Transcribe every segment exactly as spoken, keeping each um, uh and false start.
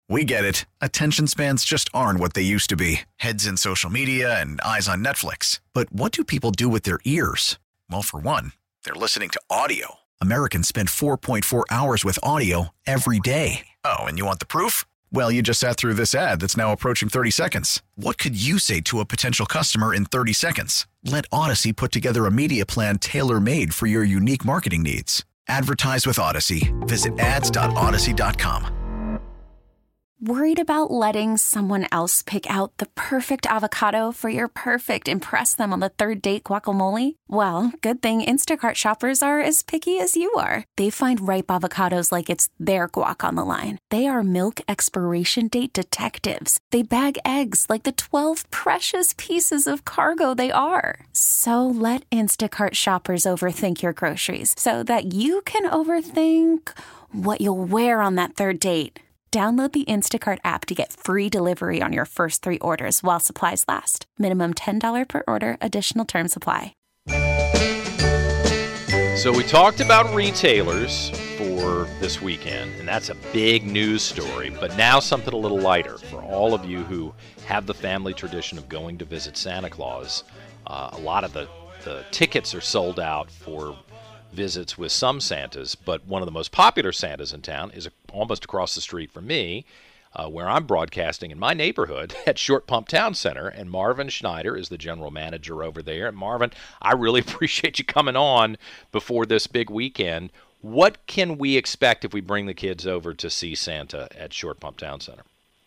We get it. Attention spans just aren't what they used to be. Heads in social media and eyes on Netflix. But what do people do with their ears? Well, for one, they're listening to audio. Americans spend four point four hours with audio every day. Oh, and you want the proof? Well, you just sat through this ad that's now approaching thirty seconds. What could you say to a potential customer in thirty seconds? Let Odyssey put together a media plan tailor-made for your unique marketing needs. Advertise with Odyssey. Visit ads dot odyssey dot com. Worried about letting someone else pick out the perfect avocado for your perfect impress them on the third date guacamole? Well, good thing Instacart shoppers are as picky as you are. They find ripe avocados like it's their guac on the line. They are milk expiration date detectives. They bag eggs like the twelve precious pieces of cargo they are. So let Instacart shoppers overthink your groceries so that you can overthink what you'll wear on that third date. Download the Instacart app to get free delivery on your first three orders while supplies last. Minimum ten dollars per order. Additional terms apply. So we talked about retailers for this weekend, and that's a big news story. But now something a little lighter for all of you who have the family tradition of going to visit Santa Claus. Uh, a lot of the, the tickets are sold out for visits with some Santas, but one of the most popular Santas in town is almost across the street from me, uh, where I'm broadcasting in my neighborhood at Short Pump Town Center, and Marvin Schneider is the general manager over there. And Marvin, I really appreciate you coming on before this big weekend. What can we expect if we bring the kids over to see Santa at Short Pump Town Center?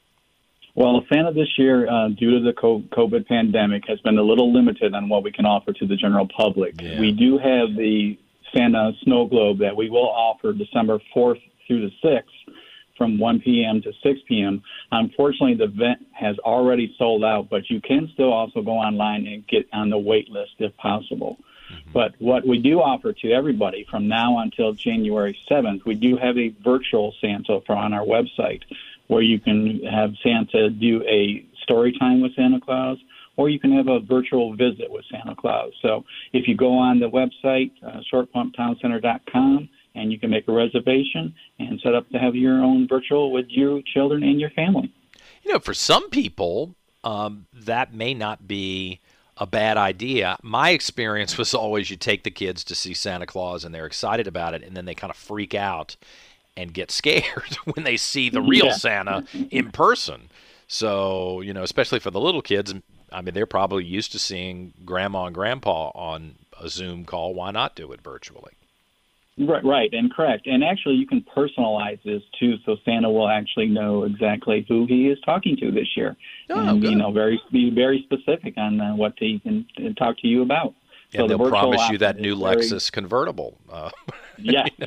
Well, Santa this year, uh, due to the COVID pandemic, has been a little limited on what we can offer to the general public. Yeah. We do have the Santa Snow Globe that we will offer December fourth through the sixth from one p.m. to six p.m. Unfortunately, the event has already sold out, but you can still also go online and get on the wait list if possible. Mm-hmm. But what we do offer to everybody from now until January seventh, we do have a virtual Santa on our website where you can have Santa do a story time with Santa Claus, or you can have a virtual visit with Santa Claus. So if you go on the website, uh, short pump town center dot com, and you can make a reservation and set up to have your own virtual with your children and your family. You know, for some people, um, that may not be a bad idea. My experience was always you take the kids to see Santa Claus, and they're excited about it, and then they kind of freak out and get scared when they see the real yeah. Santa in person. So, you know, especially for the little kids, I mean, they're probably used to seeing Grandma and Grandpa on a Zoom call. Why not do it virtually? Right, right, and correct. And actually, you can personalize this, too, so Santa will actually know exactly who he is talking to this year. Oh, and, good. you know, very be very specific on uh, what he can uh, talk to you about. Yeah, so they'll the promise you that new very... Lexus convertible. Uh, yeah. you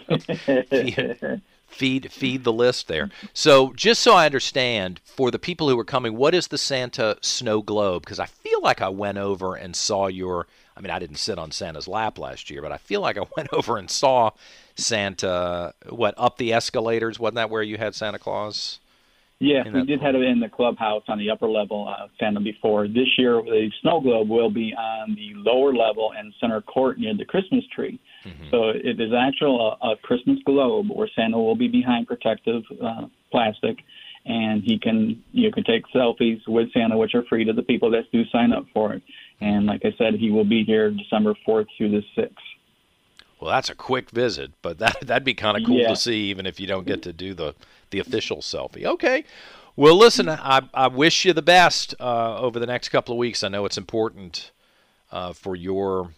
know, feed, feed the list there. So just so I understand, for the people who are coming, what is the Santa Snow Globe? Because I feel like I went over and saw your – I mean, I didn't sit on Santa's lap last year, but I feel like I went over and saw Santa, what, up the escalators? Wasn't that where you had Santa Claus? Yeah, we did have it in the clubhouse on the upper level, uh, Santa before. This year, the Snow Globe will be on the lower level and center court near the Christmas tree. Mm-hmm. So it is actual a, a Christmas globe where Santa will be behind protective uh, plastic, and he can you can take selfies with Santa, which are free to the people that do sign up for it. And like I said, he will be here December fourth through the sixth. Well, that's a quick visit, but that, that'd be kind of cool yeah. to see, even if you don't get to do the, the official selfie. Okay. Well, listen, I, I wish you the best uh, over the next couple of weeks. I know it's important uh, for your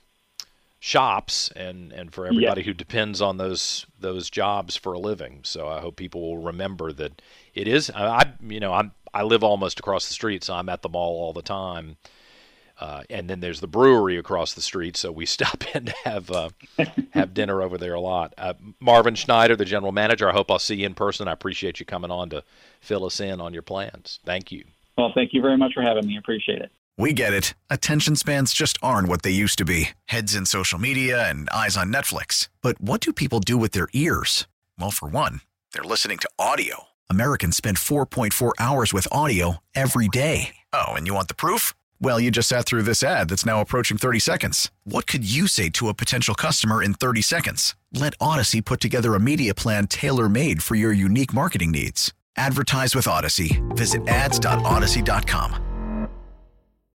shops and, and for everybody yeah. who depends on those those jobs for a living. So I hope people will remember that it is. I you know I'm I live almost across the street, so I'm at the mall all the time. Uh, and then there's the brewery across the street, so we stop in to have uh, have dinner over there a lot. Uh, Marvin Schneider, the general manager, I hope I'll see you in person. I appreciate you coming on to fill us in on your plans. Thank you. Well, thank you very much for having me. I appreciate it. We get it. Attention spans just aren't what they used to be. Heads in social media and eyes on Netflix. But what do people do with their ears? Well, for one, they're listening to audio. Americans spend four point four hours with audio every day. Oh, and you want the proof? Well, you just sat through this ad that's now approaching thirty seconds. What could you say to a potential customer in thirty seconds? Let Odyssey put together a media plan tailor-made for your unique marketing needs. Advertise with Odyssey. Visit ads dot odyssey dot com.